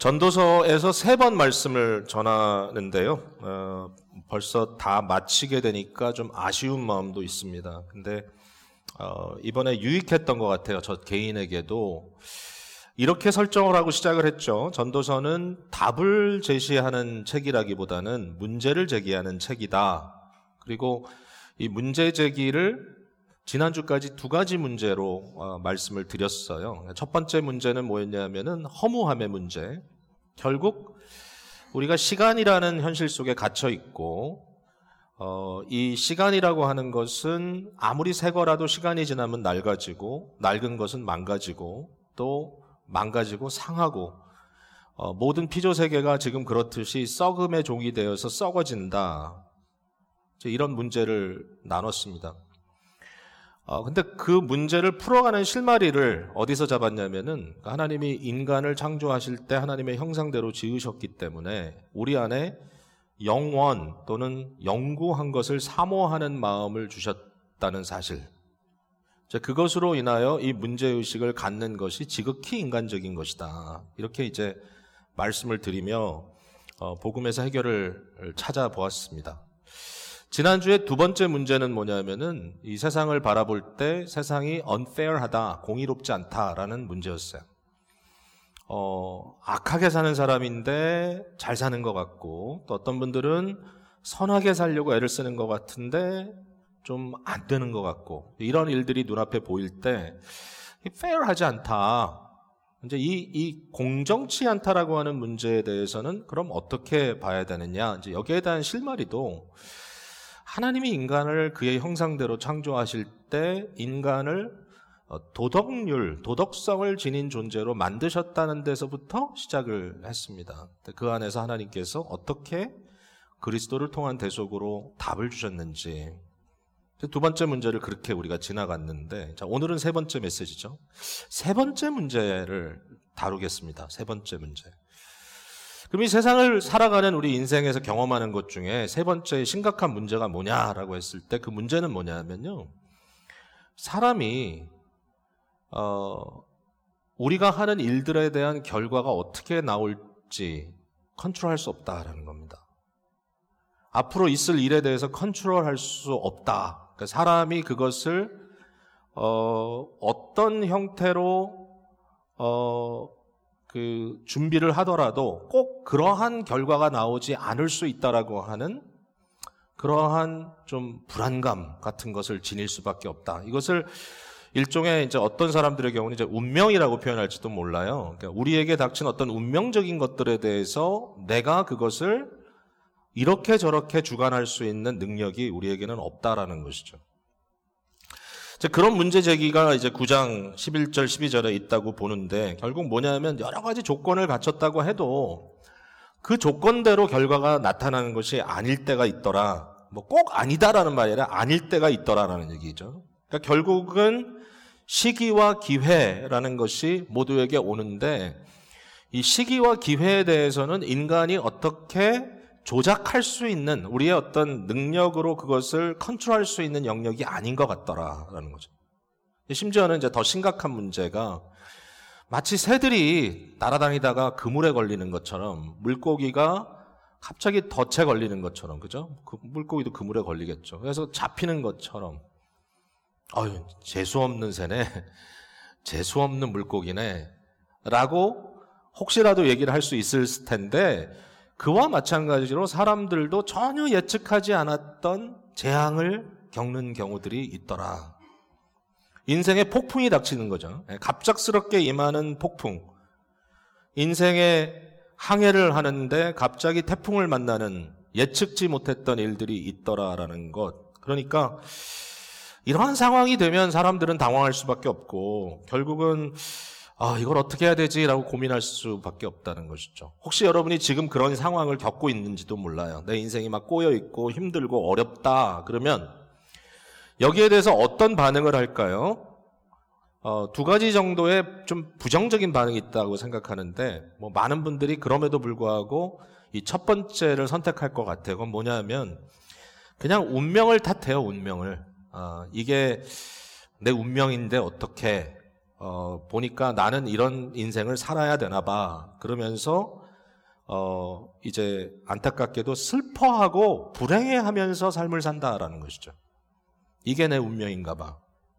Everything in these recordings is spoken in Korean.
전도서에서 3번 말씀을 전하는데요. 벌써 다 마치게 되니까 좀 아쉬운 마음도 있습니다. 근데 이번에 유익했던 것 같아요. 저 개인에게도. 이렇게 설정을 하고 시작을 했죠. 전도서는 답을 제시하는 책이라기보다는 문제를 제기하는 책이다. 그리고 이 문제 제기를 지난주까지 2가지 문제로 말씀을 드렸어요. 첫 번째 문제는 뭐였냐면은 허무함의 문제. 결국 우리가 시간이라는 현실 속에 갇혀 있고 이 시간이라고 하는 것은 아무리 새 거라도 시간이 지나면 낡아지고, 낡은 것은 망가지고, 또 망가지고 상하고, 모든 피조 세계가 지금 그렇듯이 썩음의 종이 되어서 썩어진다. 이런 문제를 나눴습니다. 근데 그 문제를 풀어가는 실마리를 어디서 잡았냐면은 하나님이 인간을 창조하실 때 하나님의 형상대로 지으셨기 때문에 우리 안에 영원 또는 영구한 것을 사모하는 마음을 주셨다는 사실. 그것으로 인하여 이 문제의식을 갖는 것이 지극히 인간적인 것이다. 이렇게 이제 말씀을 드리며 복음에서 해결을 찾아보았습니다. 지난주에 2번째 문제는 뭐냐면은 이 세상을 바라볼 때 세상이 unfair하다, 공의롭지 않다라는 문제였어요. 악하게 사는 사람인데 잘 사는 것 같고, 또 어떤 분들은 선하게 살려고 애를 쓰는 것 같은데 좀 안 되는 것 같고, 이런 일들이 눈앞에 보일 때 fair하지 않다. 이제 이 공정치 않다라고 하는 문제에 대해서는 그럼 어떻게 봐야 되느냐? 이제 여기에 대한 실마리도 하나님이 인간을 그의 형상대로 창조하실 때 인간을 도덕성을 지닌 존재로 만드셨다는 데서부터 시작을 했습니다. 그 안에서 하나님께서 어떻게 그리스도를 통한 대속으로 답을 주셨는지. 2번째 문제를 그렇게 우리가 지나갔는데, 자, 오늘은 3번째 메시지죠. 3번째 문제를 다루겠습니다. 3번째 문제. 그럼 이 세상을 살아가는 우리 인생에서 경험하는 것 중에 3번째 심각한 문제가 뭐냐라고 했을 때 그 문제는 뭐냐면요. 사람이 우리가 하는 일들에 대한 결과가 어떻게 나올지 컨트롤할 수 없다라는 겁니다. 앞으로 있을 일에 대해서 컨트롤할 수 없다. 그러니까 사람이 그것을 어떤 형태로 그 준비를 하더라도 꼭 그러한 결과가 나오지 않을 수 있다라고 하는 그러한 좀 불안감 같은 것을 지닐 수밖에 없다. 이것을 일종의 이제 어떤 사람들의 경우는 이제 운명이라고 표현할지도 몰라요. 그러니까 우리에게 닥친 어떤 운명적인 것들에 대해서 내가 그것을 이렇게 저렇게 주관할 수 있는 능력이 우리에게는 없다라는 것이죠. 그런 문제 제기가 이제 9장 11절 12절에 있다고 보는데, 결국 뭐냐면 여러 가지 조건을 갖췄다고 해도 그 조건대로 결과가 나타나는 것이 아닐 때가 있더라. 뭐 꼭 아니다라는 말이 아니라 아닐 때가 있더라라는 얘기죠. 그러니까 결국은 시기와 기회라는 것이 모두에게 오는데, 이 시기와 기회에 대해서는 인간이 어떻게 조작할 수 있는, 우리의 어떤 능력으로 그것을 컨트롤할 수 있는 영역이 아닌 것 같더라라는 거죠. 심지어는 이제 더 심각한 문제가 마치 새들이 날아다니다가 그물에 걸리는 것처럼, 물고기가 갑자기 덫에 걸리는 것처럼, 그죠? 그 물고기도 그물에 걸리겠죠. 그래서 잡히는 것처럼, 재수없는 새네, 재수없는 물고기네 라고 혹시라도 얘기를 할 수 있을 텐데, 그와 마찬가지로 사람들도 전혀 예측하지 않았던 재앙을 겪는 경우들이 있더라. 인생에 폭풍이 닥치는 거죠. 갑작스럽게 임하는 폭풍. 인생의 항해를 하는데 갑자기 태풍을 만나는 예측지 못했던 일들이 있더라라는 것. 그러니까 이러한 상황이 되면 사람들은 당황할 수밖에 없고, 결국은 이걸 어떻게 해야 되지라고 고민할 수밖에 없다는 것이죠. 혹시 여러분이 지금 그런 상황을 겪고 있는지도 몰라요. 내 인생이 막 꼬여있고 힘들고 어렵다 그러면 여기에 대해서 어떤 반응을 할까요? 2가지 정도의 좀 부정적인 반응이 있다고 생각하는데, 뭐 많은 분들이 그럼에도 불구하고 이 첫 번째를 선택할 것 같아요. 그건 뭐냐면 그냥 운명을 탓해요. 운명을. 이게 내 운명인데 어떻게, 보니까 나는 이런 인생을 살아야 되나 봐. 그러면서 이제 안타깝게도 슬퍼하고 불행해하면서 삶을 산다라는 것이죠. 이게 내 운명인가 봐.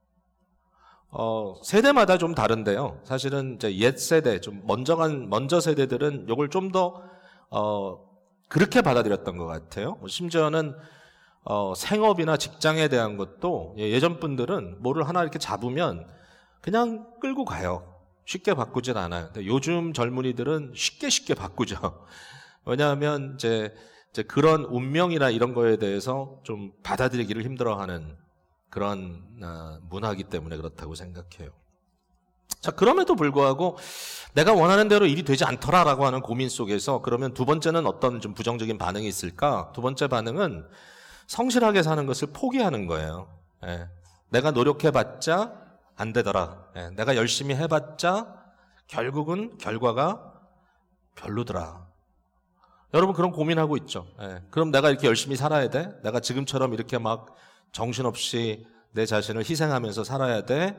세대마다 좀 다른데요. 사실은 이제 옛 세대, 좀 먼저 세대들은 이걸 좀 더 그렇게 받아들였던 것 같아요. 심지어는 생업이나 직장에 대한 것도 예전 분들은 뭐를 하나 이렇게 잡으면 그냥 끌고 가요. 쉽게 바꾸진 않아요. 근데 요즘 젊은이들은 쉽게 바꾸죠. 왜냐하면 이제 그런 운명이나 이런 거에 대해서 좀 받아들이기를 힘들어하는 그런 문화이기 때문에 그렇다고 생각해요. 자, 그럼에도 불구하고 내가 원하는 대로 일이 되지 않더라라고 하는 고민 속에서 그러면 두 번째는 어떤 좀 부정적인 반응이 있을까? 두 번째 반응은 성실하게 사는 것을 포기하는 거예요. 내가 노력해봤자 안 되더라. 내가 열심히 해봤자 결국은 결과가 별로더라. 여러분 그런 고민하고 있죠. 그럼 내가 이렇게 열심히 살아야 돼? 내가 지금처럼 이렇게 막 정신없이 내 자신을 희생하면서 살아야 돼?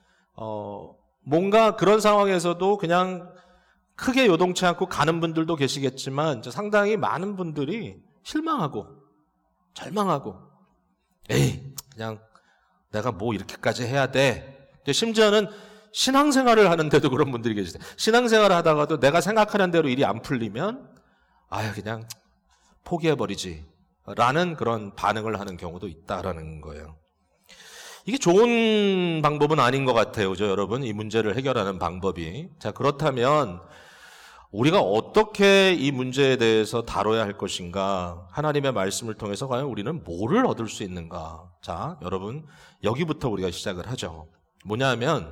뭔가 그런 상황에서도 그냥 크게 요동치 않고 가는 분들도 계시겠지만 상당히 많은 분들이 실망하고 절망하고 에이 그냥 내가 뭐 이렇게까지 해야 돼? 심지어는 신앙생활을 하는데도 그런 분들이 계시대요. 신앙생활을 하다가도 내가 생각하는 대로 일이 안 풀리면 그냥 포기해버리지 라는 그런 반응을 하는 경우도 있다라는 거예요. 이게 좋은 방법은 아닌 것 같아요. 그죠, 여러분? 이 문제를 해결하는 방법이. 자, 그렇다면 우리가 어떻게 이 문제에 대해서 다뤄야 할 것인가? 하나님의 말씀을 통해서 과연 우리는 뭐를 얻을 수 있는가? 자, 여러분, 여기부터 우리가 시작을 하죠. 뭐냐면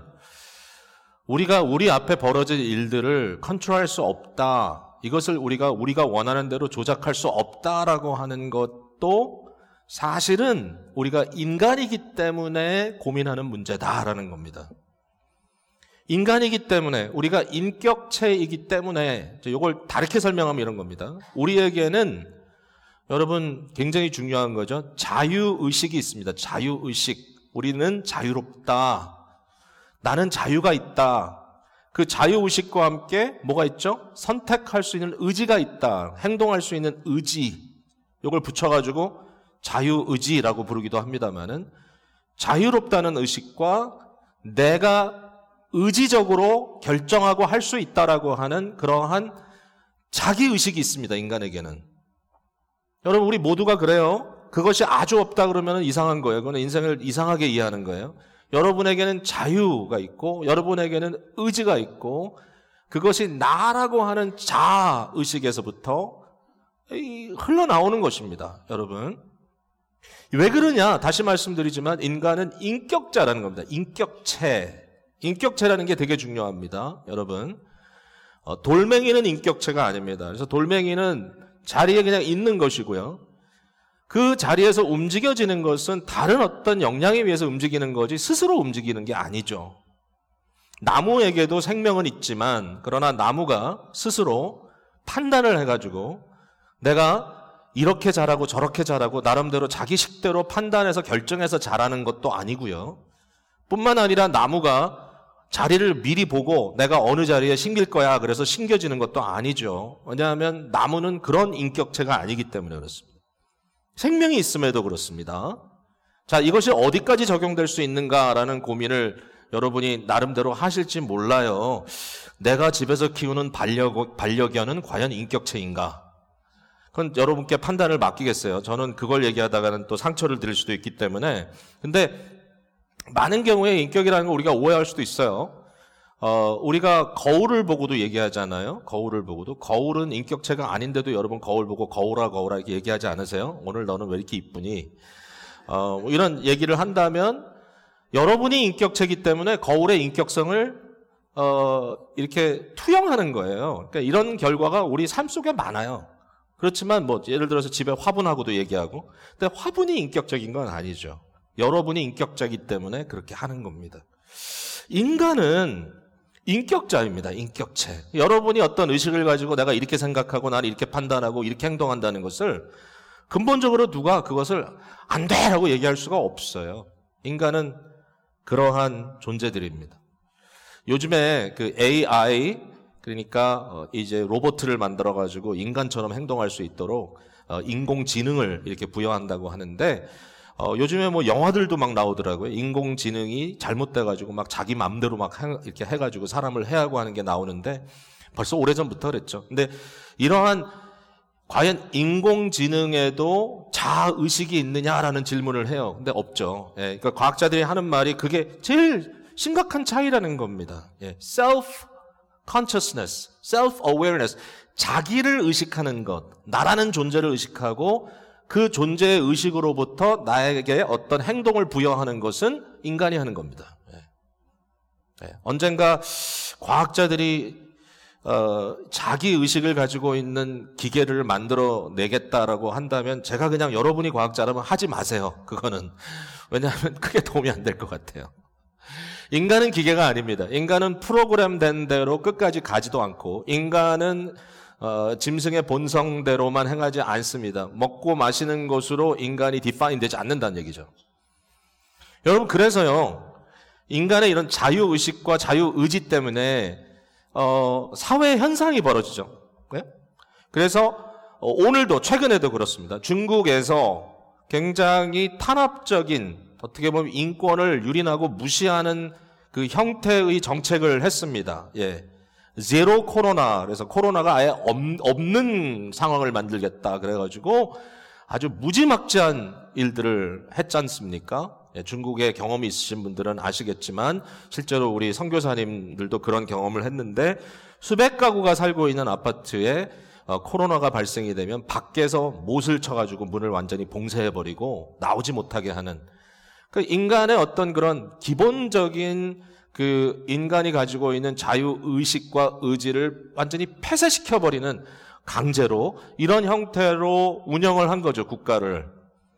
우리가 우리 앞에 벌어질 일들을 컨트롤할 수 없다. 이것을 우리가 원하는 대로 조작할 수 없다라고 하는 것도 사실은 우리가 인간이기 때문에 고민하는 문제다라는 겁니다. 인간이기 때문에, 우리가 인격체이기 때문에, 이걸 다르게 설명하면 이런 겁니다. 우리에게는 여러분 굉장히 중요한 거죠. 자유의식이 있습니다. 자유의식. 우리는 자유롭다. 나는 자유가 있다. 그 자유의식과 함께 뭐가 있죠? 선택할 수 있는 의지가 있다. 행동할 수 있는 의지. 이걸 붙여가지고 자유의지라고 부르기도 합니다만은 자유롭다는 의식과 내가 의지적으로 결정하고 할 수 있다라고 하는 그러한 자기의식이 있습니다. 인간에게는. 여러분 우리 모두가 그래요. 그것이 아주 없다 그러면 이상한 거예요. 그건 인생을 이상하게 이해하는 거예요. 여러분에게는 자유가 있고 여러분에게는 의지가 있고 그것이 나라고 하는 자의식에서부터 흘러나오는 것입니다. 여러분. 왜 그러냐? 다시 말씀드리지만 인간은 인격자라는 겁니다. 인격체. 인격체라는 게 되게 중요합니다. 여러분. 돌멩이는 인격체가 아닙니다. 그래서 돌멩이는 자리에 그냥 있는 것이고요. 그 자리에서 움직여지는 것은 다른 어떤 역량에 의해서 움직이는 거지 스스로 움직이는 게 아니죠. 나무에게도 생명은 있지만 그러나 나무가 스스로 판단을 해가지고 내가 이렇게 자라고 저렇게 자라고 나름대로 자기 식대로 판단해서 결정해서 자라는 것도 아니고요. 뿐만 아니라 나무가 자리를 미리 보고 내가 어느 자리에 심길 거야 그래서 심겨지는 것도 아니죠. 왜냐하면 나무는 그런 인격체가 아니기 때문에 그렇습니다. 생명이 있음에도 그렇습니다. 자, 이것이 어디까지 적용될 수 있는가라는 고민을 여러분이 나름대로 하실지 몰라요. 내가 집에서 키우는 반려견은 과연 인격체인가? 그건 여러분께 판단을 맡기겠어요. 저는 그걸 얘기하다가는 또 상처를 드릴 수도 있기 때문에. 근데 많은 경우에 인격이라는 걸 우리가 오해할 수도 있어요. 우리가 거울을 보고도 얘기하잖아요. 거울을 보고도. 거울은 인격체가 아닌데도 여러분 거울 보고 거울아 이렇게 얘기하지 않으세요? 오늘 너는 왜 이렇게 이쁘니? 이런 얘기를 한다면 여러분이 인격체이기 때문에 거울의 인격성을 이렇게 투영하는 거예요. 그러니까 이런 결과가 우리 삶 속에 많아요. 그렇지만 뭐 예를 들어서 집에 화분하고도 얘기하고, 근데 화분이 인격적인 건 아니죠. 여러분이 인격자이기 때문에 그렇게 하는 겁니다. 인간은 인격자입니다. 인격체. 여러분이 어떤 의식을 가지고 내가 이렇게 생각하고 나는 이렇게 판단하고 이렇게 행동한다는 것을 근본적으로 누가 그것을 안 돼라고 얘기할 수가 없어요. 인간은 그러한 존재들입니다. 요즘에 그 AI, 그러니까 이제 로봇을 만들어 가지고 인간처럼 행동할 수 있도록 인공지능을 이렇게 부여한다고 하는데, 요즘에 뭐 영화들도 막 나오더라고요. 인공지능이 잘못돼 가지고 막 자기 맘대로 막 이렇게 해 가지고 사람을 해하고 하는 게 나오는데, 벌써 오래전부터 그랬죠. 근데 이러한 과연 인공지능에도 자의식이 있느냐라는 질문을 해요. 근데 없죠. 예, 그러니까 과학자들이 하는 말이 그게 제일 심각한 차이라는 겁니다. 예, self-consciousness, self-awareness, 자기를 의식하는 것, 나라는 존재를 의식하고 그 존재의 의식으로부터 나에게 어떤 행동을 부여하는 것은 인간이 하는 겁니다. 예. 예, 언젠가 과학자들이 자기 의식을 가지고 있는 기계를 만들어 내겠다라고 한다면 제가 그냥 여러분이 과학자라면 하지 마세요. 그거는. 왜냐하면 크게 도움이 안 될 것 같아요. 인간은 기계가 아닙니다. 인간은 프로그램된 대로 끝까지 가지도 않고, 인간은 짐승의 본성대로만 행하지 않습니다. 먹고 마시는 것으로 인간이 디파인 되지 않는다는 얘기죠. 여러분, 그래서요, 인간의 이런 자유의식과 자유의지 때문에 사회 현상이 벌어지죠. 네? 그래서 오늘도 최근에도 그렇습니다. 중국에서 굉장히 탄압적인, 어떻게 보면 인권을 유린하고 무시하는 그 형태의 정책을 했습니다. 예. 제로 코로나, 그래서 코로나가 아예 없는 상황을 만들겠다 그래가지고 아주 무지막지한 일들을 했지 않습니까? 예, 중국에 경험이 있으신 분들은 아시겠지만 실제로 우리 선교사님들도 그런 경험을 했는데, 수백 가구가 살고 있는 아파트에 코로나가 발생이 되면 밖에서 못을 쳐가지고 문을 완전히 봉쇄해버리고 나오지 못하게 하는, 그 인간의 어떤 그런 기본적인 그 인간이 가지고 있는 자유의식과 의지를 완전히 폐쇄시켜버리는, 강제로 이런 형태로 운영을 한 거죠. 국가를.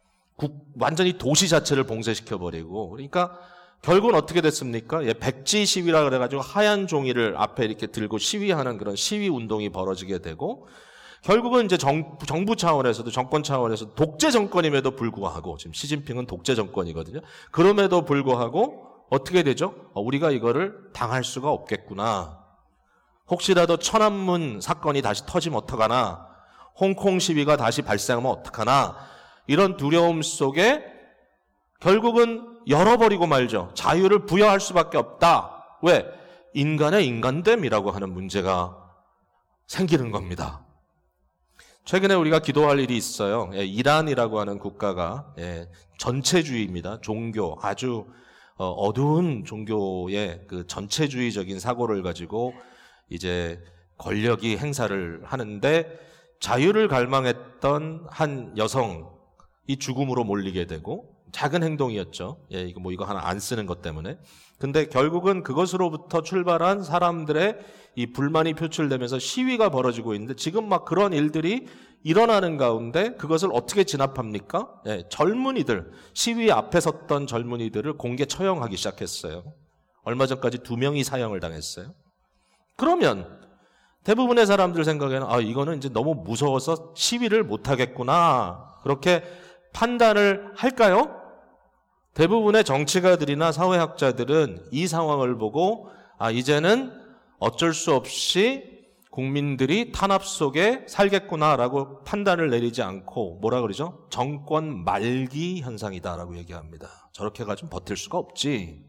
완전히 도시 자체를 봉쇄시켜버리고. 그러니까 결국은 어떻게 됐습니까? 예, 백지 시위라 그래가지고 하얀 종이를 앞에 이렇게 들고 시위하는 그런 시위 운동이 벌어지게 되고, 결국은 이제 정부 차원에서도, 정권 차원에서도 독재 정권임에도 불구하고, 지금 시진핑은 독재 정권이거든요. 그럼에도 불구하고 어떻게 되죠? 우리가 이거를 당할 수가 없겠구나. 혹시라도 천안문 사건이 다시 터지면 어떡하나, 홍콩 시위가 다시 발생하면 어떡하나, 이런 두려움 속에 결국은 열어버리고 말죠. 자유를 부여할 수밖에 없다. 왜? 인간의 인간됨이라고 하는 문제가 생기는 겁니다. 최근에 우리가 기도할 일이 있어요. 예, 이란이라고 하는 국가가, 예, 전체주의입니다. 종교, 아주 어두운 종교의 그 전체주의적인 사고를 가지고 이제 권력이 행사를 하는데, 자유를 갈망했던 한 여성이 죽음으로 몰리게 되고, 작은 행동이었죠. 예, 이거 하나 안 쓰는 것 때문에. 근데 결국은 그것으로부터 출발한 사람들의 이 불만이 표출되면서 시위가 벌어지고 있는데, 지금 막 그런 일들이 일어나는 가운데 그것을 어떻게 진압합니까? 예, 젊은이들, 시위 앞에 섰던 젊은이들을 공개 처형하기 시작했어요. 얼마 전까지 2명이 사형을 당했어요. 그러면 대부분의 사람들 생각에는 이거는 이제 너무 무서워서 시위를 못 하겠구나, 그렇게 판단을 할까요? 대부분의 정치가들이나 사회학자들은 이 상황을 보고 이제는 어쩔 수 없이 국민들이 탄압 속에 살겠구나라고 판단을 내리지 않고 뭐라 그러죠? 정권 말기 현상이다라고 얘기합니다. 저렇게 가지고 버틸 수가 없지.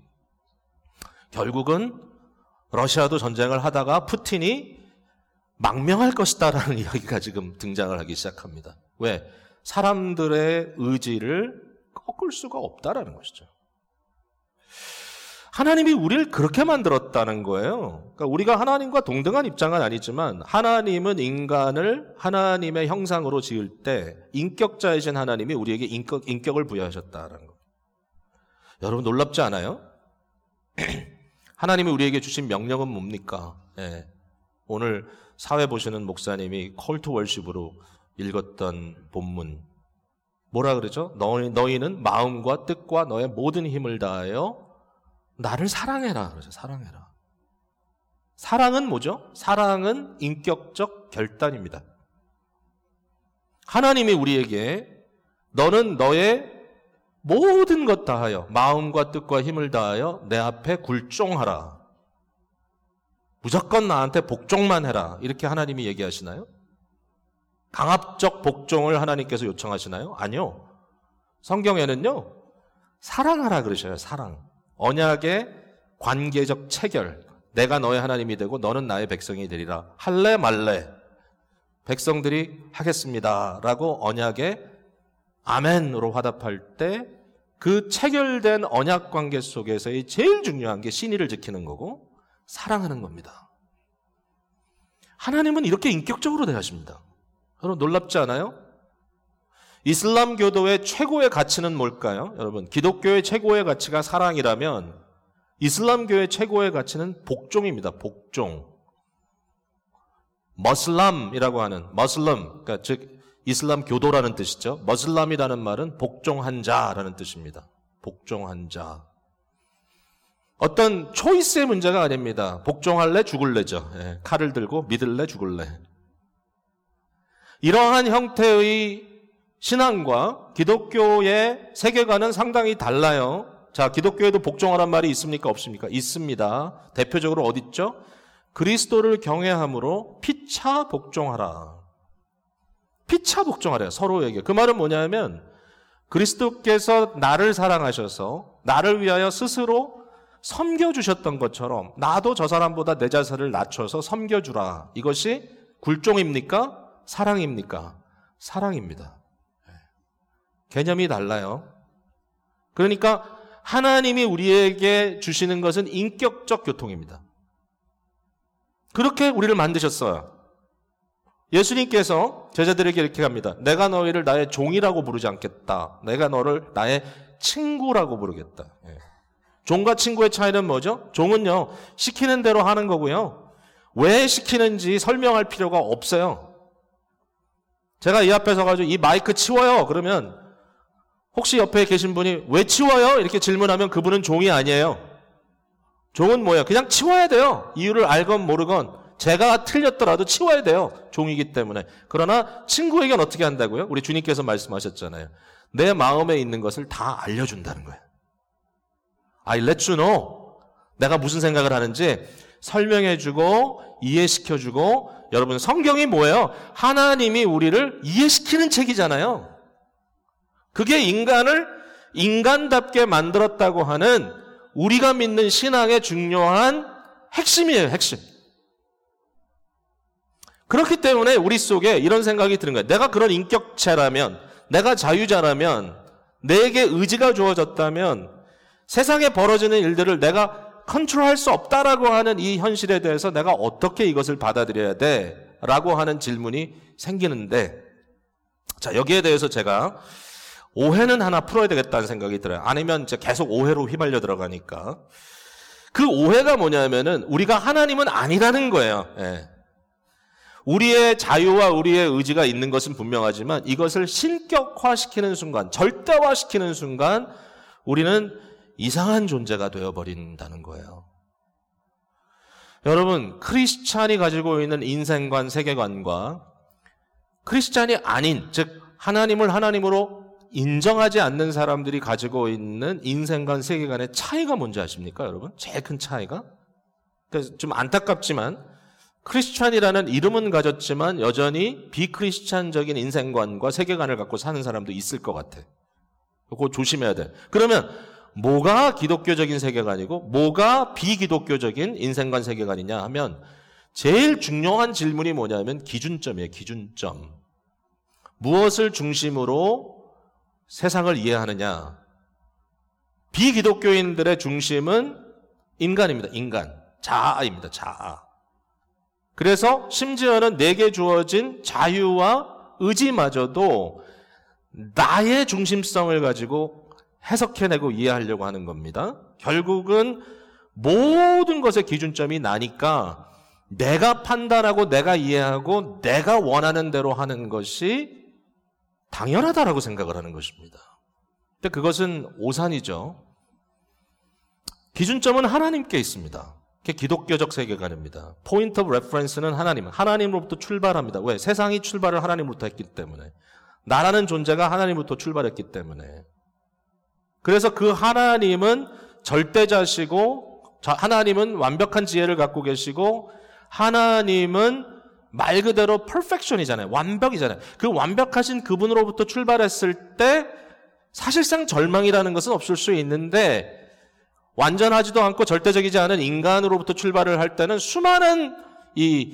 결국은 러시아도 전쟁을 하다가 푸틴이 망명할 것이다라는 이야기가 지금 등장을 하기 시작합니다. 왜? 사람들의 의지를 꺾을 수가 없다라는 것이죠. 하나님이 우리를 그렇게 만들었다는 거예요. 그러니까 우리가 하나님과 동등한 입장은 아니지만, 하나님은 인간을 하나님의 형상으로 지을 때 인격자이신 하나님이 우리에게 인격을 부여하셨다는 거. 여러분 놀랍지 않아요? 하나님이 우리에게 주신 명령은 뭡니까? 예. 오늘 사회 보시는 목사님이 콜트 월십으로 읽었던 본문, 뭐라 그러죠? 너희는 마음과 뜻과 너의 모든 힘을 다하여 나를 사랑해라. 그러죠. 사랑해라. 사랑은 뭐죠? 사랑은 인격적 결단입니다. 하나님이 우리에게 너는 너의 모든 것 다하여 마음과 뜻과 힘을 다하여 내 앞에 굴종하라. 무조건 나한테 복종만 해라. 이렇게 하나님이 얘기하시나요? 강압적 복종을 하나님께서 요청하시나요? 아니요. 성경에는요, 사랑하라 그러셔요. 사랑. 언약의 관계적 체결. 내가 너의 하나님이 되고 너는 나의 백성이 되리라. 할래 말래. 백성들이 하겠습니다. 라고 언약의 아멘으로 화답할 때 그 체결된 언약 관계 속에서의 제일 중요한 게 신의를 지키는 거고 사랑하는 겁니다. 하나님은 이렇게 인격적으로 대하십니다. 여러분 놀랍지 않아요? 이슬람 교도의 최고의 가치는 뭘까요? 여러분 기독교의 최고의 가치가 사랑이라면 이슬람교의 최고의 가치는 복종입니다. 복종. 머슬람이라고 하는 머슬럼, 그러니까 즉 이슬람 교도라는 뜻이죠. 머슬람이라는 말은 복종한 자라는 뜻입니다. 복종한 자. 어떤 초이스의 문제가 아닙니다. 복종할래 죽을래죠. 예, 칼을 들고 믿을래 죽을래. 이러한 형태의 신앙과 기독교의 세계관은 상당히 달라요. 자, 기독교에도 복종하란 말이 있습니까? 없습니까? 있습니다. 대표적으로 어디 있죠? 그리스도를 경외함으로 피차 복종하라. 피차 복종하래요. 서로에게. 그 말은 뭐냐면 그리스도께서 나를 사랑하셔서 나를 위하여 스스로 섬겨주셨던 것처럼 나도 저 사람보다 내 자세를 낮춰서 섬겨주라. 이것이 굴종입니까? 사랑입니까? 사랑입니다. 개념이 달라요. 그러니까 하나님이 우리에게 주시는 것은 인격적 교통입니다. 그렇게 우리를 만드셨어요. 예수님께서 제자들에게 이렇게 합니다. 내가 너희를 나의 종이라고 부르지 않겠다. 내가 너를 나의 친구라고 부르겠다. 종과 친구의 차이는 뭐죠? 종은요, 시키는 대로 하는 거고요. 왜 시키는지 설명할 필요가 없어요. 제가 이 앞에 서가지고 이 마이크 치워요. 그러면 혹시 옆에 계신 분이 왜 치워요? 이렇게 질문하면 그분은 종이 아니에요. 종은 뭐예요? 그냥 치워야 돼요. 이유를 알건 모르건 제가 틀렸더라도 치워야 돼요. 종이기 때문에. 그러나 친구에겐 어떻게 한다고요? 우리 주님께서 말씀하셨잖아요. 내 마음에 있는 것을 다 알려준다는 거예요. I let you know. 내가 무슨 생각을 하는지 설명해주고 이해시켜주고. 여러분 성경이 뭐예요? 하나님이 우리를 이해시키는 책이잖아요. 그게 인간을 인간답게 만들었다고 하는 우리가 믿는 신앙의 중요한 핵심이에요. 핵심. 그렇기 때문에 우리 속에 이런 생각이 드는 거예요. 내가 그런 인격체라면, 내가 자유자라면, 내게 의지가 주어졌다면 세상에 벌어지는 일들을 내가 컨트롤할 수 없다라고 하는 이 현실에 대해서 내가 어떻게 이것을 받아들여야 돼? 라고 하는 질문이 생기는데, 자, 여기에 대해서 제가 오해는 하나 풀어야 되겠다는 생각이 들어요. 아니면 이제 계속 오해로 휘말려 들어가니까. 그 오해가 뭐냐면은 우리가 하나님은 아니라는 거예요. 예. 우리의 자유와 우리의 의지가 있는 것은 분명하지만 이것을 신격화시키는 순간, 절대화시키는 순간 우리는 이상한 존재가 되어버린다는 거예요. 여러분, 크리스찬이 가지고 있는 인생관, 세계관과 크리스찬이 아닌, 즉 하나님을 하나님으로 인정하지 않는 사람들이 가지고 있는 인생관, 세계관의 차이가 뭔지 아십니까, 여러분? 제일 큰 차이가? 그래서 좀 안타깝지만 크리스찬이라는 이름은 가졌지만 여전히 비크리스찬적인 인생관과 세계관을 갖고 사는 사람도 있을 것 같아. 그거 조심해야 돼. 그러면 뭐가 기독교적인 세계관이고 뭐가 비기독교적인 인생관 세계관이냐 하면 제일 중요한 질문이 뭐냐면 기준점이에요. 기준점. 무엇을 중심으로 세상을 이해하느냐. 비기독교인들의 중심은 인간입니다. 인간. 자아입니다. 자아. 그래서 심지어는 내게 주어진 자유와 의지마저도 나의 중심성을 가지고 해석해내고 이해하려고 하는 겁니다. 결국은 모든 것의 기준점이 나니까 내가 판단하고 내가 이해하고 내가 원하는 대로 하는 것이 당연하다라고 생각을 하는 것입니다. 근데 그것은 오산이죠. 기준점은 하나님께 있습니다. 그게 기독교적 세계관입니다. 포인트 오브 레퍼런스는 하나님으로부터 출발합니다. 왜? 세상이 출발을 하나님으로부터 했기 때문에. 나라는 존재가 하나님으로부터 출발했기 때문에. 그래서 그 하나님은 절대자시고 하나님은 완벽한 지혜를 갖고 계시고 하나님은 말 그대로 perfection이잖아요. 완벽이잖아요. 그 완벽하신 그분으로부터 출발했을 때 사실상 절망이라는 것은 없을 수 있는데 완전하지도 않고 절대적이지 않은 인간으로부터 출발을 할 때는 수많은 이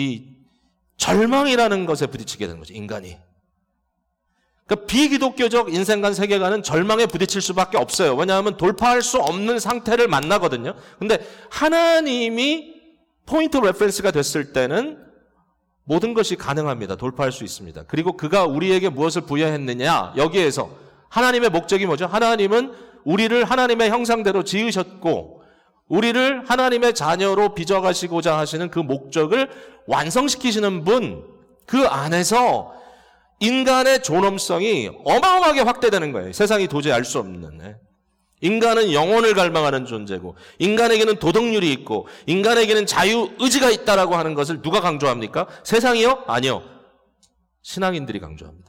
절망이라는 것에 부딪히게 되는 거죠. 인간이. 그러니까 비기독교적 인생관 세계관은 절망에 부딪힐 수밖에 없어요. 왜냐하면 돌파할 수 없는 상태를 만나거든요. 근데 하나님이 포인트 레퍼런스가 됐을 때는 모든 것이 가능합니다. 돌파할 수 있습니다. 그리고 그가 우리에게 무엇을 부여했느냐? 여기에서 하나님의 목적이 뭐죠? 하나님은 우리를 하나님의 형상대로 지으셨고 우리를 하나님의 자녀로 빚어가시고자 하시는 그 목적을 완성시키시는 분, 그 안에서 인간의 존엄성이 어마어마하게 확대되는 거예요. 세상이 도저히 알 수 없는. 인간은 영혼을 갈망하는 존재고 인간에게는 도덕률이 있고 인간에게는 자유의지가 있다라고 하는 것을 누가 강조합니까? 세상이요? 아니요. 신앙인들이 강조합니다.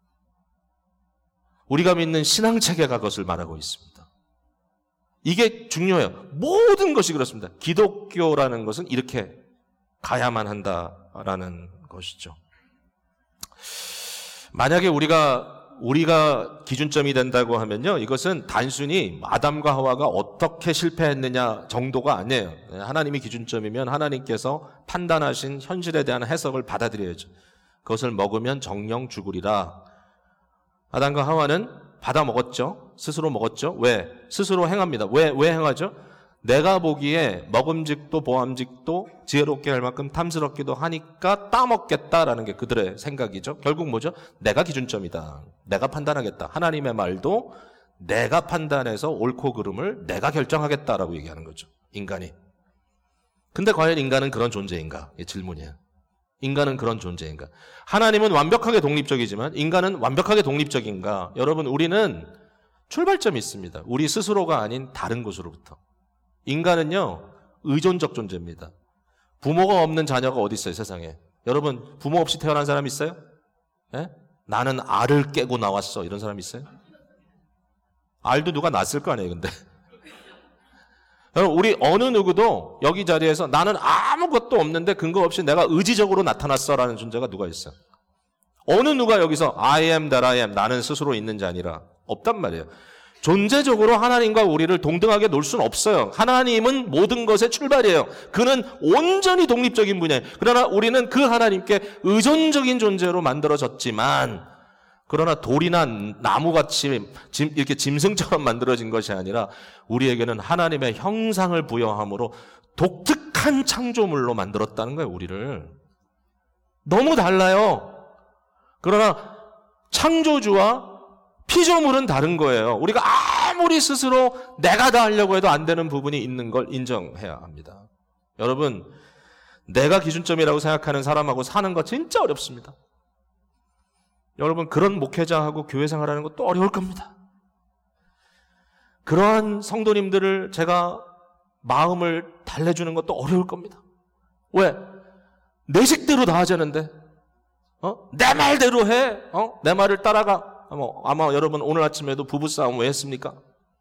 우리가 믿는 신앙체계가 그것을 말하고 있습니다. 이게 중요해요. 모든 것이 그렇습니다. 기독교라는 것은 이렇게 가야만 한다라는 것이죠. 만약에 우리가 기준점이 된다고 하면요, 이것은 단순히 아담과 하와가 어떻게 실패했느냐 정도가 아니에요. 하나님이 기준점이면 하나님께서 판단하신 현실에 대한 해석을 받아들여야죠. 그것을 먹으면 정령 죽으리라. 아담과 하와는 받아 먹었죠. 스스로 먹었죠. 왜? 스스로 행합니다. 왜 행하죠? 내가 보기에 먹음직도 보암직도 지혜롭게 할 만큼 탐스럽기도 하니까 따먹겠다라는 게 그들의 생각이죠. 결국 뭐죠? 내가 기준점이다. 내가 판단하겠다. 하나님의 말도 내가 판단해서 옳고 그름을 내가 결정하겠다라고 얘기하는 거죠. 인간이. 근데 과연 인간은 그런 존재인가? 이게 질문이에요. 인간은 그런 존재인가? 하나님은 완벽하게 독립적이지만 인간은 완벽하게 독립적인가? 여러분, 우리는 출발점이 있습니다. 우리 스스로가 아닌 다른 곳으로부터. 인간은요, 의존적 존재입니다. 부모가 없는 자녀가 어디 있어요, 세상에? 여러분, 부모 없이 태어난 사람 있어요? 예? 나는 알을 깨고 나왔어. 이런 사람 있어요? 알도 누가 낳았을 거 아니에요, 근데. 여러분, 우리 어느 누구도 여기 자리에서 나는 아무것도 없는데 근거 없이 내가 의지적으로 나타났어라는 존재가 누가 있어요? 어느 누가 여기서 I am that I am, 나는 스스로 있는 자니라. 없단 말이에요. 존재적으로 하나님과 우리를 동등하게 놓을 수는 없어요. 하나님은 모든 것의 출발이에요. 그는 온전히 독립적인 분이에요. 그러나 우리는 그 하나님께 의존적인 존재로 만들어졌지만, 그러나 돌이나 나무같이 이렇게 짐승처럼 만들어진 것이 아니라 우리에게는 하나님의 형상을 부여함으로 독특한 창조물로 만들었다는 거예요, 우리를. 너무 달라요. 그러나 창조주와 피조물은 다른 거예요. 우리가 아무리 스스로 내가 다 하려고 해도 안 되는 부분이 있는 걸 인정해야 합니다. 여러분, 내가 기준점이라고 생각하는 사람하고 사는 거 진짜 어렵습니다. 여러분, 그런 목회자하고 교회 생활하는 것도 어려울 겁니다. 그러한 성도님들을 제가 마음을 달래주는 것도 어려울 겁니다. 왜? 내 식대로 다 하자는데, 내 말대로 해, 내 말을 따라가. 아마 여러분 오늘 아침에도 부부싸움 왜 했습니까?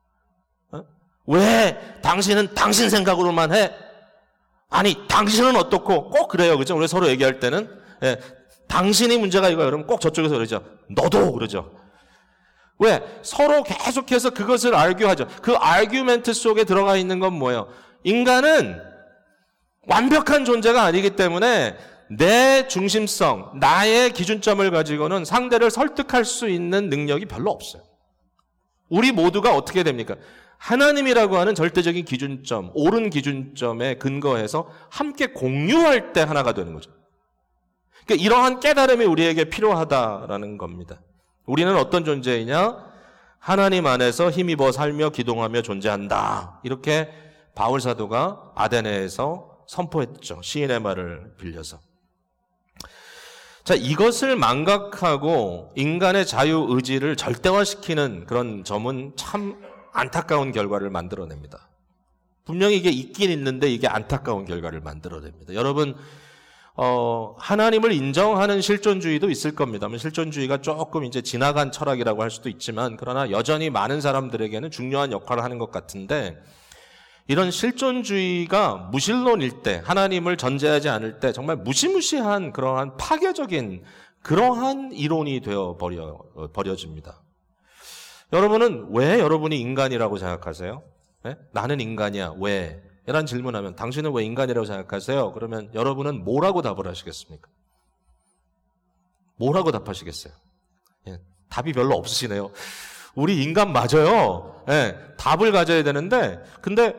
왜 당신은 당신 생각으로만 해? 아니, 당신은 어떻고? 꼭 그래요, 그죠? 우리 서로 얘기할 때는, 예, 당신이 문제가 이거야. 그러면 꼭 저쪽에서 그러죠. 너도 그러죠. 왜? 서로 계속해서 그것을 알규하죠. 그 알규멘트 속에 들어가 있는 건 뭐예요? 인간은 완벽한 존재가 아니기 때문에 내 중심성, 나의 기준점을 가지고는 상대를 설득할 수 있는 능력이 별로 없어요. 우리 모두가 어떻게 됩니까? 하나님이라고 하는 절대적인 기준점, 옳은 기준점에 근거해서 함께 공유할 때 하나가 되는 거죠. 그러니까 이러한 깨달음이 우리에게 필요하다라는 겁니다. 우리는 어떤 존재이냐? 하나님 안에서 힘입어 살며 기동하며 존재한다. 이렇게 바울 사도가 아데네에서 선포했죠. 시인의 말을 빌려서. 자, 이것을 망각하고 인간의 자유의지를 절대화시키는 그런 점은 참 안타까운 결과를 만들어냅니다. 분명히 이게 있긴 있는데 이게 안타까운 결과를 만들어냅니다. 여러분, 하나님을 인정하는 실존주의도 있을 겁니다. 실존주의가 조금 이제 지나간 철학이라고 할 수도 있지만, 그러나 여전히 많은 사람들에게는 중요한 역할을 하는 것 같은데, 이런 실존주의가 무신론일 때, 하나님을 전제하지 않을 때 정말 무시무시한 그러한 파괴적인 그러한 이론이 되어 버려집니다. 여러분은 왜 여러분이 인간이라고 생각하세요? 네? 나는 인간이야. 왜? 이런 질문하면 당신은 왜 인간이라고 생각하세요? 그러면 여러분은 뭐라고 답을 하시겠습니까? 뭐라고 답하시겠어요? 예, 답이 별로 없으시네요. 우리 인간 맞아요. 예, 답을 가져야 되는데, 근데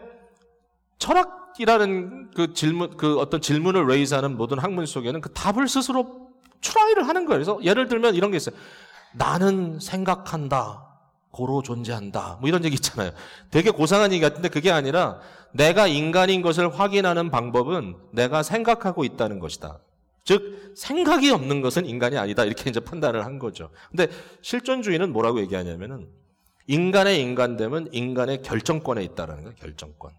철학이라는 그 질문, 그 어떤 질문을 레이즈하는 모든 학문 속에는 그 답을 스스로 트라이를 하는 거예요. 그래서 예를 들면 이런 게 있어요. 나는 생각한다. 고로 존재한다. 뭐 이런 얘기 있잖아요. 되게 고상한 얘기 같은데 그게 아니라 내가 인간인 것을 확인하는 방법은 내가 생각하고 있다는 것이다. 즉 생각이 없는 것은 인간이 아니다. 이렇게 이제 판단을 한 거죠. 근데 실존주의는 뭐라고 얘기하냐면은 인간의 인간됨은 인간의 결정권에 있다라는 거예요. 결정권.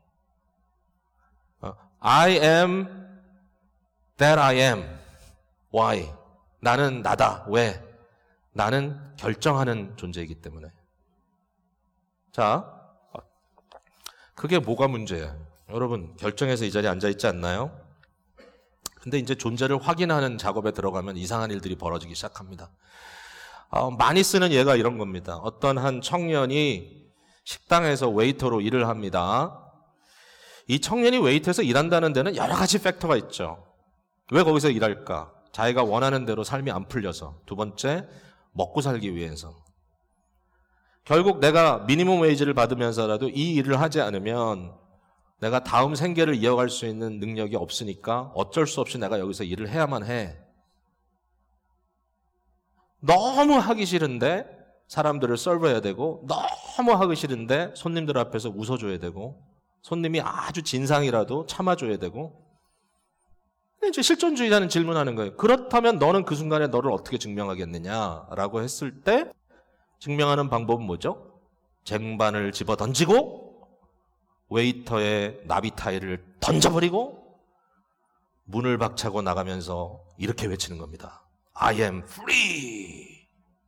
I am that I am. Why? 나는 나다. 왜? 나는 결정하는 존재이기 때문에. 자, 그게 뭐가 문제야? 여러분, 결정해서 이 자리에 앉아있지 않나요? 근데 이제 존재를 확인하는 작업에 들어가면 이상한 일들이 벌어지기 시작합니다. 많이 쓰는 예가 이런 겁니다. 어떤 한 청년이 식당에서 웨이터로 일을 합니다. 이 청년이 웨이터에서 일한다는 데는 여러 가지 팩터가 있죠. 왜 거기서 일할까? 자기가 원하는 대로 삶이 안 풀려서. 두 번째, 먹고 살기 위해서. 결국 내가 미니멈 웨이지를 받으면서라도 이 일을 하지 않으면 내가 다음 생계를 이어갈 수 있는 능력이 없으니까 어쩔 수 없이 내가 여기서 일을 해야만 해. 너무 하기 싫은데 사람들을 서브해야 되고, 너무 하기 싫은데 손님들 앞에서 웃어줘야 되고, 손님이 아주 진상이라도 참아줘야 되고. 이제 실존주의자는 질문하는 거예요. 그렇다면 너는 그 순간에 너를 어떻게 증명하겠느냐라고 했을 때 증명하는 방법은 뭐죠? 쟁반을 집어 던지고 웨이터의 나비 타일을 던져버리고 문을 박차고 나가면서 이렇게 외치는 겁니다. I am free.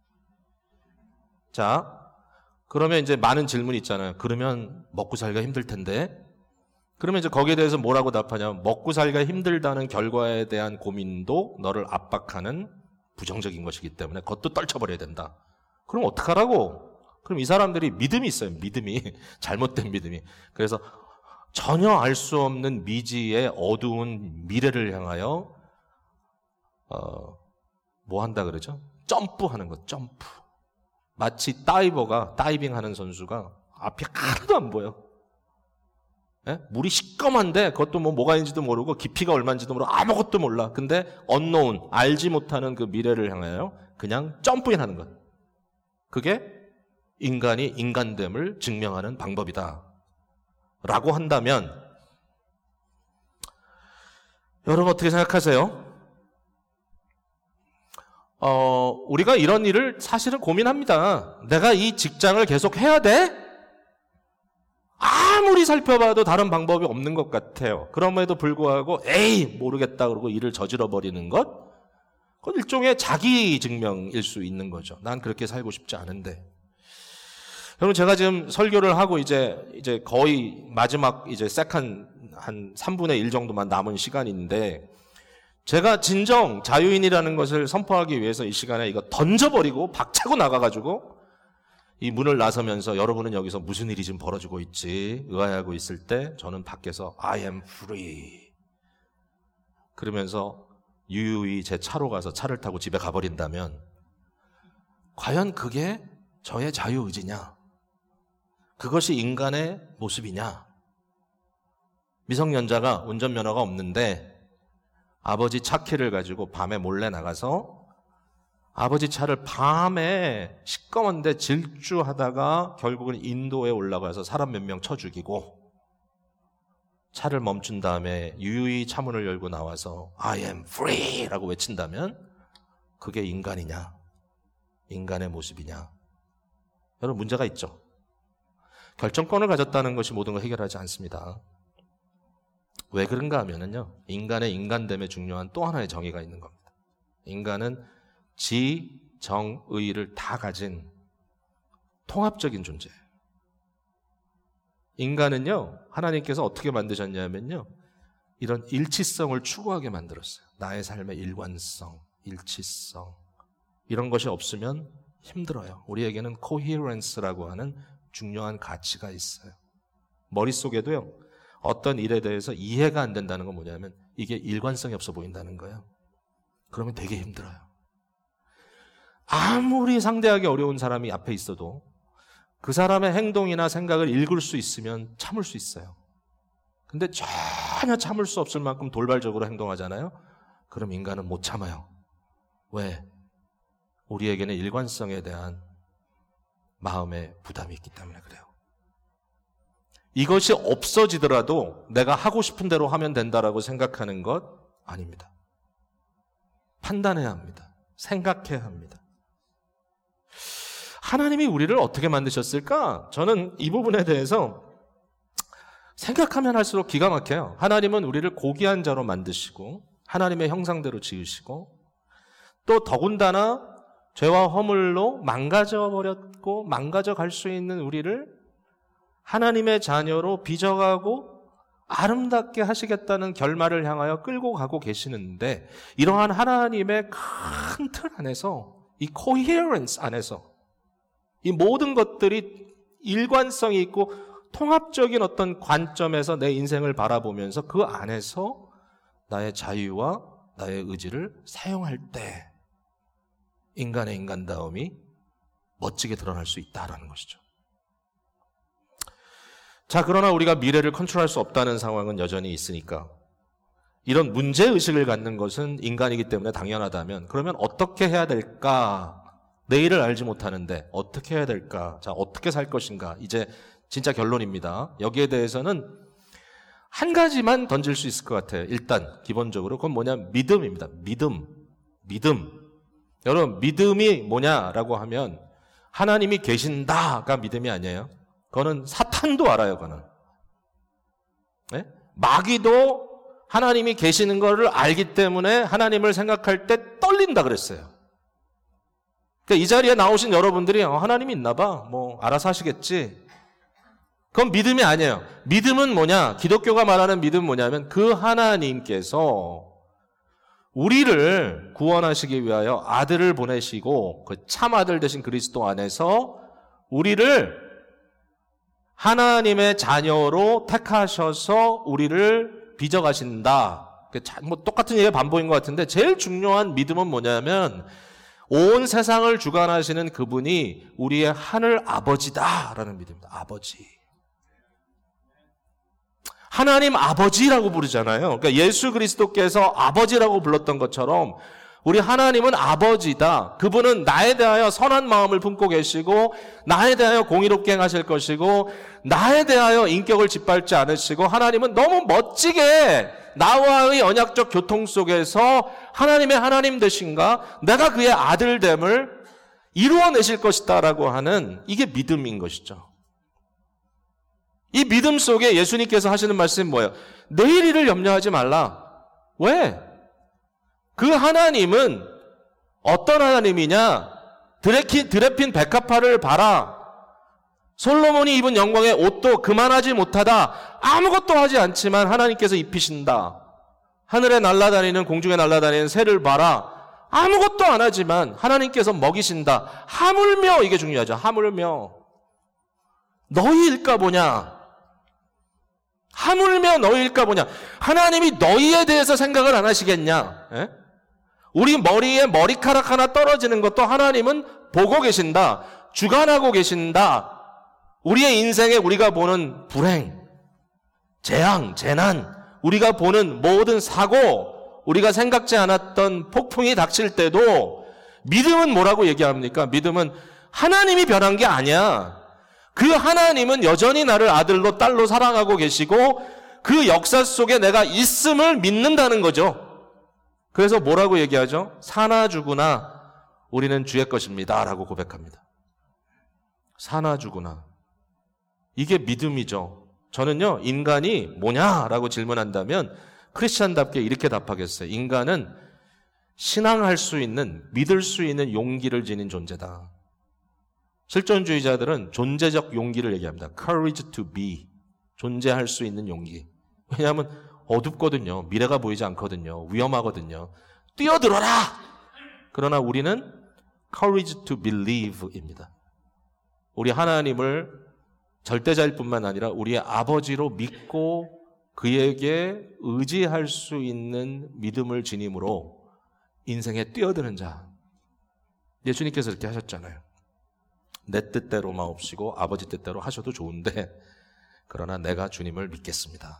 자, 그러면 이제 많은 질문이 있잖아요. 그러면 먹고 살기가 힘들 텐데. 그러면 이제 거기에 대해서 뭐라고 답하냐면 먹고 살기가 힘들다는 결과에 대한 고민도 너를 압박하는 부정적인 것이기 때문에 그것도 떨쳐버려야 된다. 그럼 어떡하라고? 그럼 이 사람들이 믿음이 있어요. 믿음이. 잘못된 믿음이. 그래서 전혀 알 수 없는 미지의 어두운 미래를 향하여 뭐 한다 그러죠? 점프하는 것. 점프. 마치 다이빙하는 선수가 앞이 하나도 안 보여. 예? 물이 시꺼먼데 그것도 뭐가 있는지도 모르고 깊이가 얼마인지도 모르고 아무것도 몰라. 근데 unknown, 알지 못하는 그 미래를 향하여 그냥 점프인하는 것. 그게 인간이 인간됨을 증명하는 방법이다. 라고 한다면 여러분 어떻게 생각하세요? 우리가 이런 일을 사실은 고민합니다. 내가 이 직장을 계속 해야 돼? 아무리 살펴봐도 다른 방법이 없는 것 같아요. 그럼에도 불구하고 에이 모르겠다 그러고 일을 저질러 버리는 것, 그건 일종의 자기 증명일 수 있는 거죠. 난 그렇게 살고 싶지 않은데. 여러분 제가 지금 설교를 하고 이제 거의 마지막 이제 한 3분의 1 정도만 남은 시간인데, 제가 진정 자유인이라는 것을 선포하기 위해서 이 시간에 이거 던져버리고 박차고 나가가지고 이 문을 나서면서 여러분은 여기서 무슨 일이 지금 벌어지고 있지 의아해하고 있을 때 저는 밖에서 I am free 그러면서 유유히 제 차로 가서 차를 타고 집에 가버린다면 과연 그게 저의 자유의지냐? 그것이 인간의 모습이냐? 미성년자가 운전면허가 없는데 아버지 차키를 가지고 밤에 몰래 나가서 아버지 차를 밤에 시꺼먼데 질주하다가 결국은 인도에 올라가서 사람 몇 명 쳐 죽이고 차를 멈춘 다음에 유유히 차문을 열고 나와서 I am free 라고 외친다면 그게 인간이냐? 인간의 모습이냐? 여러분 문제가 있죠. 결정권을 가졌다는 것이 모든 걸 해결하지 않습니다. 왜 그런가 하면은요, 인간의 인간됨에 중요한 또 하나의 정의가 있는 겁니다. 인간은 지, 정, 의를 다 가진 통합적인 존재예요. 인간은요, 하나님께서 어떻게 만드셨냐면요, 이런 일치성을 추구하게 만들었어요. 나의 삶의 일관성, 일치성. 이런 것이 없으면 힘들어요. 우리에게는 coherence라고 하는 중요한 가치가 있어요. 머릿속에도요, 어떤 일에 대해서 이해가 안 된다는 건 뭐냐면 이게 일관성이 없어 보인다는 거예요. 그러면 되게 힘들어요. 아무리 상대하기 어려운 사람이 앞에 있어도 그 사람의 행동이나 생각을 읽을 수 있으면 참을 수 있어요. 근데 전혀 참을 수 없을 만큼 돌발적으로 행동하잖아요. 그럼 인간은 못 참아요. 왜? 우리에게는 일관성에 대한 마음의 부담이 있기 때문에 그래요. 이것이 없어지더라도 내가 하고 싶은 대로 하면 된다라고 생각하는 것 아닙니다. 판단해야 합니다. 생각해야 합니다. 하나님이 우리를 어떻게 만드셨을까? 저는 이 부분에 대해서 생각하면 할수록 기가 막혀요. 하나님은 우리를 고귀한 자로 만드시고 하나님의 형상대로 지으시고 또 더군다나 죄와 허물로 망가져버렸고 망가져갈 수 있는 우리를 하나님의 자녀로 빚어가고 아름답게 하시겠다는 결말을 향하여 끌고 가고 계시는데 이러한 하나님의 큰 틀 안에서 이 coherence 안에서 이 모든 것들이 일관성이 있고 통합적인 어떤 관점에서 내 인생을 바라보면서 그 안에서 나의 자유와 나의 의지를 사용할 때 인간의 인간다움이 멋지게 드러날 수 있다라는 것이죠. 자, 그러나 우리가 미래를 컨트롤할 수 없다는 상황은 여전히 있으니까 이런 문제의식을 갖는 것은 인간이기 때문에 당연하다면 그러면 어떻게 해야 될까? 내일을 알지 못하는데 어떻게 해야 될까? 자, 어떻게 살 것인가? 이제 진짜 결론입니다. 여기에 대해서는 한 가지만 던질 수 있을 것 같아요. 일단 기본적으로 그건 뭐냐? 믿음입니다. 믿음. 여러분, 믿음이 뭐냐라고 하면 하나님이 계신다가 믿음이 아니에요. 그거는 사탄도 알아요. 그거는. 네? 마귀도 하나님이 계시는 것을 알기 때문에 하나님을 생각할 때 떨린다 그랬어요. 그러니까 이 자리에 나오신 여러분들이 하나님이 있나 봐. 뭐 알아서 하시겠지. 그건 믿음이 아니에요. 믿음은 뭐냐? 기독교가 말하는 믿음은 뭐냐면 그 하나님께서 우리를 구원하시기 위하여 아들을 보내시고 그 참 아들 되신 그리스도 안에서 우리를 하나님의 자녀로 택하셔서 우리를 빚어가신다. 뭐 똑같은 얘기가 반복인 것 같은데 제일 중요한 믿음은 뭐냐면 온 세상을 주관하시는 그분이 우리의 하늘 아버지다라는 믿음입니다. 아버지. 하나님 아버지라고 부르잖아요. 그러니까 예수 그리스도께서 아버지라고 불렀던 것처럼 우리 하나님은 아버지다. 그분은 나에 대하여 선한 마음을 품고 계시고 나에 대하여 공의롭게 행하실 것이고 나에 대하여 인격을 짓밟지 않으시고 하나님은 너무 멋지게 나와의 언약적 교통 속에서 하나님의 하나님 되신가? 내가 그의 아들됨을 이루어내실 것이다 라고 하는 이게 믿음인 것이죠. 이 믿음 속에 예수님께서 하시는 말씀이 뭐예요? 내일 일을 염려하지 말라. 왜? 그 하나님은 어떤 하나님이냐? 드레핀 백합화를 봐라. 솔로몬이 입은 영광의 옷도 그만하지 못하다. 아무것도 하지 않지만 하나님께서 입히신다. 하늘에 날아다니는 공중에 날아다니는 새를 봐라. 아무것도 안 하지만 하나님께서 먹이신다. 하물며 이게 중요하죠. 하물며 너희일까 보냐? 하물며 너희일까 보냐? 하나님이 너희에 대해서 생각을 안 하시겠냐? 에? 우리 머리에 머리카락 하나 떨어지는 것도 하나님은 보고 계신다. 주관하고 계신다. 우리의 인생에 우리가 보는 불행, 재앙, 재난, 우리가 보는 모든 사고, 우리가 생각지 않았던 폭풍이 닥칠 때도 믿음은 뭐라고 얘기합니까? 믿음은 하나님이 변한 게 아니야. 그 하나님은 여전히 나를 아들로 딸로 사랑하고 계시고 그 역사 속에 내가 있음을 믿는다는 거죠. 그래서 뭐라고 얘기하죠? 사나 죽으나 우리는 주의 것입니다 라고 고백합니다. 사나 죽으나. 이게 믿음이죠. 저는요, 인간이 뭐냐라고 질문한다면 크리스찬답게 이렇게 답하겠어요. 인간은 신앙할 수 있는, 믿을 수 있는 용기를 지닌 존재다. 실존주의자들은 존재적 용기를 얘기합니다. Courage to be. 존재할 수 있는 용기. 왜냐하면 어둡거든요. 미래가 보이지 않거든요. 위험하거든요. 뛰어들어라! 그러나 우리는 courage to believe입니다. 우리 하나님을 절대자일 뿐만 아니라 우리의 아버지로 믿고 그에게 의지할 수 있는 믿음을 지님으로 인생에 뛰어드는 자. 예수님께서 이렇게 하셨잖아요. 내 뜻대로 마옵시고 아버지 뜻대로 하셔도 좋은데 그러나 내가 주님을 믿겠습니다.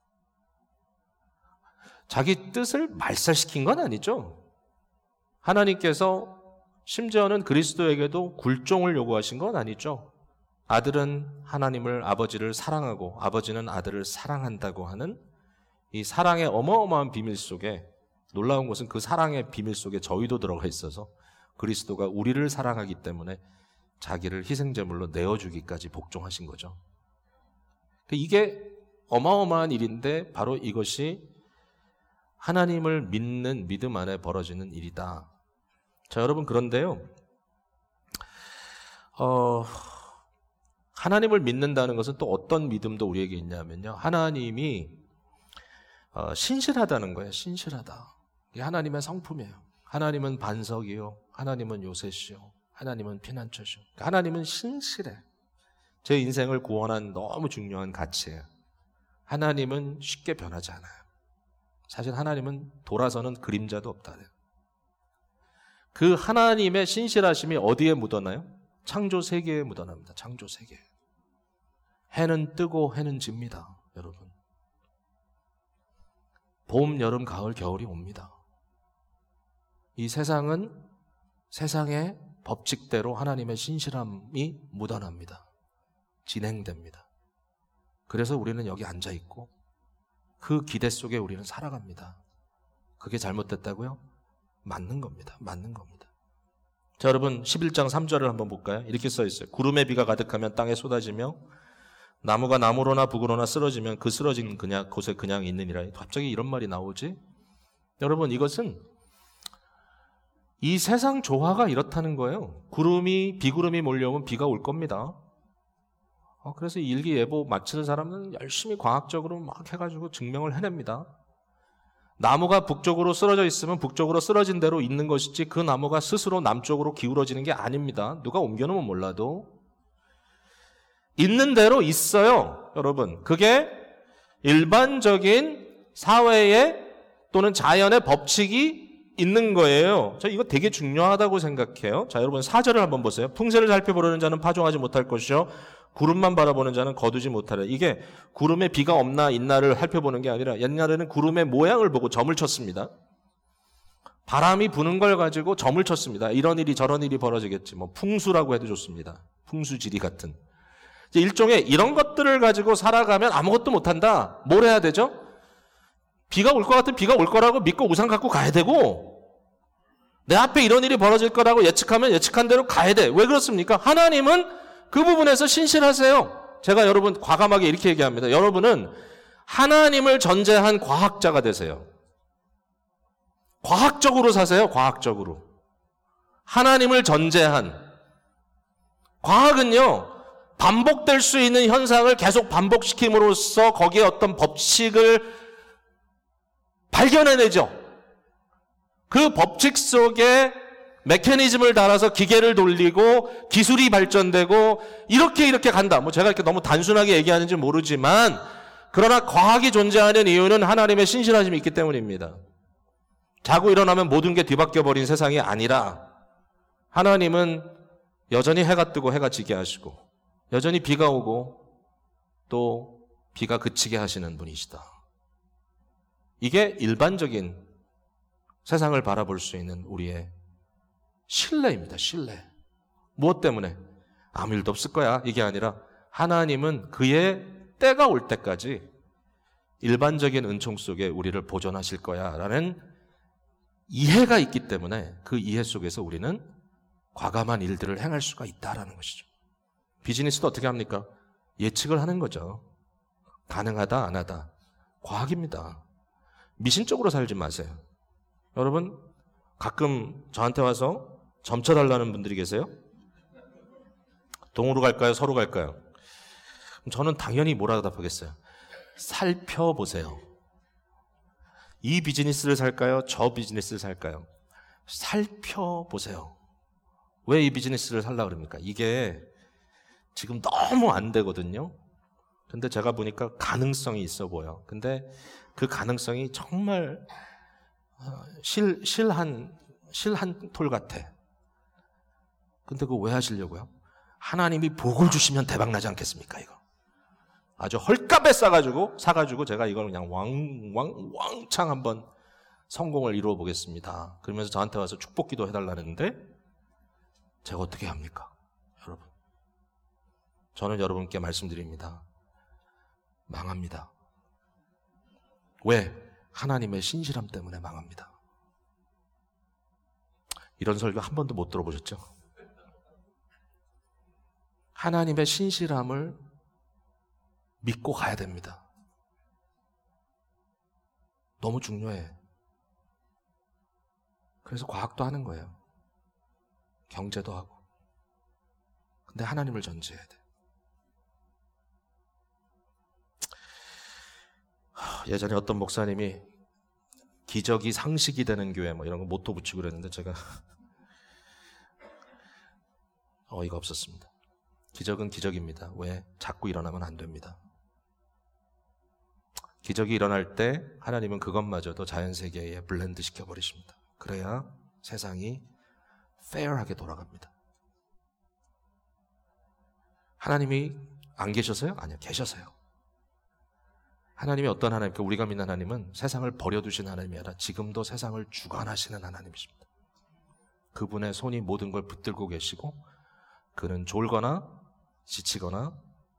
자기 뜻을 말살시킨 건 아니죠. 하나님께서 심지어는 그리스도에게도 굴종을 요구하신 건 아니죠. 아들은 하나님을 아버지를 사랑하고 아버지는 아들을 사랑한다고 하는 이 사랑의 어마어마한 비밀 속에 놀라운 것은 그 사랑의 비밀 속에 저희도 들어가 있어서 그리스도가 우리를 사랑하기 때문에 자기를 희생제물로 내어주기까지 복종하신 거죠. 이게 어마어마한 일인데 바로 이것이 하나님을 믿는 믿음 안에 벌어지는 일이다. 자, 여러분 그런데요. 하나님을 믿는다는 것은 또 어떤 믿음도 우리에게 있냐면요. 하나님이 신실하다는 거예요. 신실하다. 이게 하나님의 성품이에요. 하나님은 반석이요. 하나님은 요새시요. 하나님은 피난처시요. 하나님은 신실해. 제 인생을 구원한 너무 중요한 가치예요. 하나님은 쉽게 변하지 않아요. 사실 하나님은 돌아서는 그림자도 없다. 그 하나님의 신실하심이 어디에 묻어나요? 창조 세계에 묻어납니다. 창조 세계. 해는 뜨고 해는 집니다. 여러분. 봄, 여름, 가을, 겨울이 옵니다. 이 세상은 세상의 법칙대로 하나님의 신실함이 묻어납니다. 진행됩니다. 그래서 우리는 여기 앉아있고 그 기대 속에 우리는 살아갑니다. 그게 잘못됐다고요? 맞는 겁니다. 맞는 겁니다. 자, 여러분 11장 3절을 한번 볼까요? 이렇게 써 있어요. 구름에 비가 가득하면 땅에 쏟아지며 나무가 나무로나 북으로나 쓰러지면 그 쓰러진 곳에 그냥 있느니라. 갑자기 이런 말이 나오지? 여러분 이것은 이 세상 조화가 이렇다는 거예요. 비구름이 몰려오면 비가 올 겁니다. 그래서 일기예보 맞히는 사람은 열심히 과학적으로 막 해가지고 증명을 해냅니다. 나무가 북쪽으로 쓰러져 있으면 북쪽으로 쓰러진 대로 있는 것이지 그 나무가 스스로 남쪽으로 기울어지는 게 아닙니다. 누가 옮겨놓으면 몰라도. 있는 대로 있어요. 여러분. 그게 일반적인 사회의 또는 자연의 법칙이 있는 거예요. 저 이거 되게 중요하다고 생각해요. 자, 여러분 4절을 한번 보세요. 풍세를 살펴보려는 자는 파종하지 못할 것이요 구름만 바라보는 자는 거두지 못하리라. 이게 구름에 비가 없나 있나를 살펴보는 게 아니라 옛날에는 구름의 모양을 보고 점을 쳤습니다. 바람이 부는 걸 가지고 점을 쳤습니다. 이런 일이 저런 일이 벌어지겠지. 뭐 풍수라고 해도 좋습니다. 풍수지리 같은. 이제 일종의 이런 것들을 가지고 살아가면 아무것도 못한다. 뭘 해야 되죠? 비가 올 것 같으면 비가 올 거라고 믿고 우산 갖고 가야 되고 내 앞에 이런 일이 벌어질 거라고 예측하면 예측한 대로 가야 돼. 왜 그렇습니까? 하나님은 그 부분에서 신실하세요. 제가 여러분 과감하게 이렇게 얘기합니다. 여러분은 하나님을 전제한 과학자가 되세요. 과학적으로 사세요. 과학적으로. 하나님을 전제한. 과학은요. 반복될 수 있는 현상을 계속 반복시킴으로써 거기에 어떤 법칙을 발견해내죠. 그 법칙 속에 메커니즘을 달아서 기계를 돌리고 기술이 발전되고 이렇게 간다. 뭐 제가 이렇게 너무 단순하게 얘기하는지 모르지만 그러나 과학이 존재하는 이유는 하나님의 신실하심이 있기 때문입니다. 자고 일어나면 모든 게 뒤바뀌어 버린 세상이 아니라 하나님은 여전히 해가 뜨고 해가 지게 하시고 여전히 비가 오고 또 비가 그치게 하시는 분이시다. 이게 일반적인 세상을 바라볼 수 있는 우리의 신뢰입니다. 신뢰. 무엇 때문에? 아무 일도 없을 거야. 이게 아니라 하나님은 그의 때가 올 때까지 일반적인 은총 속에 우리를 보존하실 거야 라는 이해가 있기 때문에 그 이해 속에서 우리는 과감한 일들을 행할 수가 있다라는 것이죠. 비즈니스도 어떻게 합니까? 예측을 하는 거죠. 가능하다 안 하다. 과학입니다. 미신적으로 살지 마세요. 여러분 가끔 저한테 와서 점쳐달라는 분들이 계세요? 동으로 갈까요? 서로 갈까요? 저는 당연히 뭐라고 답하겠어요? 살펴보세요. 이 비즈니스를 살까요? 저 비즈니스를 살까요? 살펴보세요. 왜 이 비즈니스를 살려고 그럽니까? 이게 지금 너무 안 되거든요. 근데 제가 보니까 가능성이 있어 보여. 근데 그 가능성이 정말 실한 돌 같아. 근데 그거 왜 하시려고요? 하나님이 복을 주시면 대박 나지 않겠습니까, 이거? 아주 헐값에 사가지고 제가 이걸 그냥 왕창 한번 성공을 이루어 보겠습니다. 그러면서 저한테 와서 축복 기도 해달라는데 제가 어떻게 합니까? 여러분. 저는 여러분께 말씀드립니다. 망합니다. 왜? 하나님의 신실함 때문에 망합니다. 이런 설교 한 번도 못 들어보셨죠? 하나님의 신실함을 믿고 가야 됩니다. 너무 중요해. 그래서 과학도 하는 거예요. 경제도 하고. 근데 하나님을 전제해야 돼. 예전에 어떤 목사님이 기적이 상식이 되는 교회 뭐 이런 거 모토 붙이고 그랬는데 제가 어이가 없었습니다. 기적은 기적입니다. 왜? 자꾸 일어나면 안 됩니다. 기적이 일어날 때 하나님은 그것마저도 자연세계에 블렌드 시켜버리십니다. 그래야 세상이 페어하게 돌아갑니다. 하나님이 안 계셔서요? 아니요, 계셔서요. 하나님이 어떤 하나님입니까? 우리가 믿는 하나님은 세상을 버려두신 하나님이 아니라 지금도 세상을 주관하시는 하나님이십니다. 그분의 손이 모든 걸 붙들고 계시고 그는 졸거나 지치거나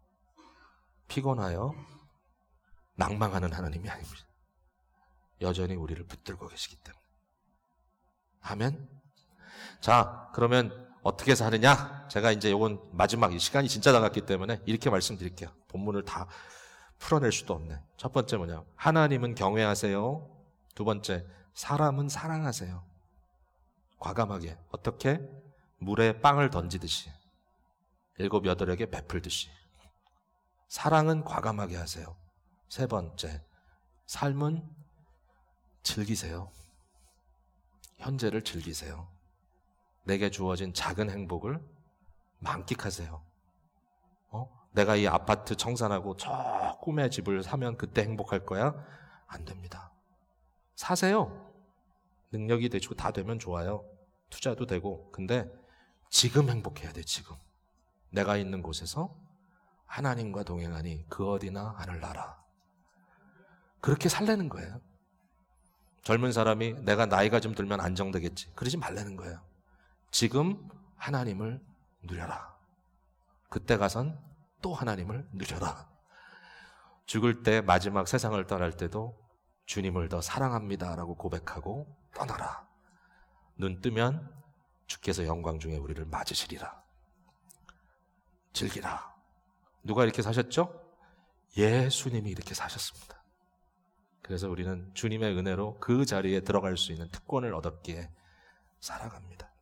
피곤하여 낭망하는 하나님이 아닙니다. 여전히 우리를 붙들고 계시기 때문에. 아멘. 자, 그러면 어떻게 사느냐? 제가 이제 요건 마지막 시간이 진짜 나갔기 때문에 이렇게 말씀드릴게요. 본문을 다 풀어낼 수도 없네. 첫 번째 뭐냐? 하나님은 경외하세요. 두 번째, 사람은 사랑하세요. 과감하게. 어떻게? 물에 빵을 던지듯이. 7, 8에게 베풀듯이. 사랑은 과감하게 하세요. 세 번째, 삶은 즐기세요. 현재를 즐기세요. 내게 주어진 작은 행복을 만끽하세요. 내가 이 아파트 청산하고 저 꿈의 집을 사면 그때 행복할 거야? 안 됩니다. 사세요. 능력이 되시고 다 되면 좋아요. 투자도 되고. 근데 지금 행복해야 돼, 지금. 내가 있는 곳에서 하나님과 동행하니 그 어디나 하늘나라. 그렇게 살라는 거예요. 젊은 사람이 내가 나이가 좀 들면 안정되겠지. 그러지 말라는 거예요. 지금 하나님을 누려라. 그때 가선 또 하나님을 누려라. 죽을 때 마지막 세상을 떠날 때도 주님을 더 사랑합니다라고 고백하고 떠나라. 눈 뜨면 주께서 영광 중에 우리를 맞으시리라. 즐기라. 누가 이렇게 사셨죠? 예수님이 이렇게 사셨습니다. 그래서 우리는 주님의 은혜로 그 자리에 들어갈 수 있는 특권을 얻었기에 살아갑니다.